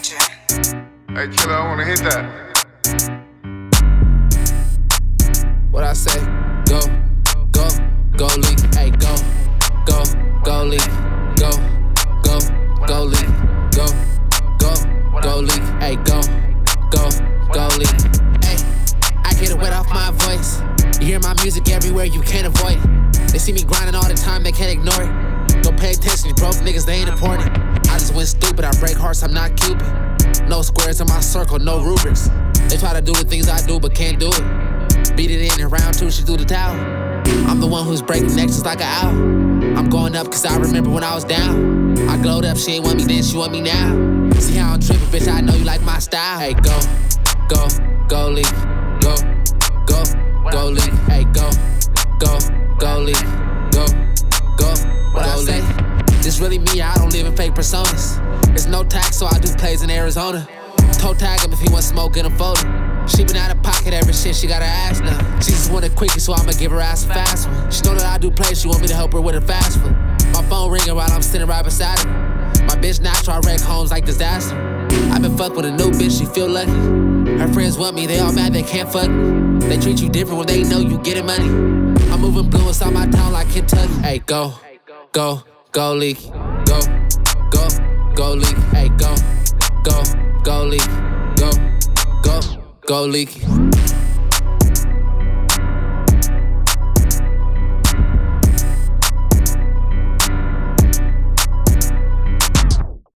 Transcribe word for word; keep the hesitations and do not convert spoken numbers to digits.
Legend. Hey, killer, I wanna hit that. What I say? Go, go, go leak. Hey, go, go, go leak. Go, go, go leak. Go, go, go leak. Hey, go, go, go leak. Hey, I get it wet off my voice. You hear my music everywhere, you can't avoid it. They see me grinding all the time, they can't ignore it. Don't pay attention, you broke niggas, they ain't important. I just went stupid, I break hearts, I'm not Cupid. No squares in my circle, no rubrics. They try to do the things I do, but can't do it. Beat it in and round two, she threw the towel. I'm the one who's breaking necks just like an owl. I'm going up cause I remember when I was down. I glowed up, she ain't want me then, she want me now. See how I'm tripping, bitch, I know you like my style. Hey, go, go, go leak. Go, go, go leak. Hey, go, go, go leak. Go, go, what I say? This really me, I don't live in fake personas. There's no tax, so I do plays in Arizona. Toe tag him if he want smoke, get him folded. She been out of pocket every shit, she got her ass now. She just want it quickie, so I'ma give her ass a fast one. She know that I do plays, she want me to help her with a fast one. My phone ringing while I'm sitting right beside her. My bitch natural, I wreck homes like disaster. I been fucked with a new bitch, she feel lucky. Her friends want me, they all mad, they can't fuck me. They treat you different when they know you getting money. I'm moving blue inside my town like Kentucky. Hey, go, go, go leak. Go, go, go leak. Hey, go, go, go leak. Go, go, go leak.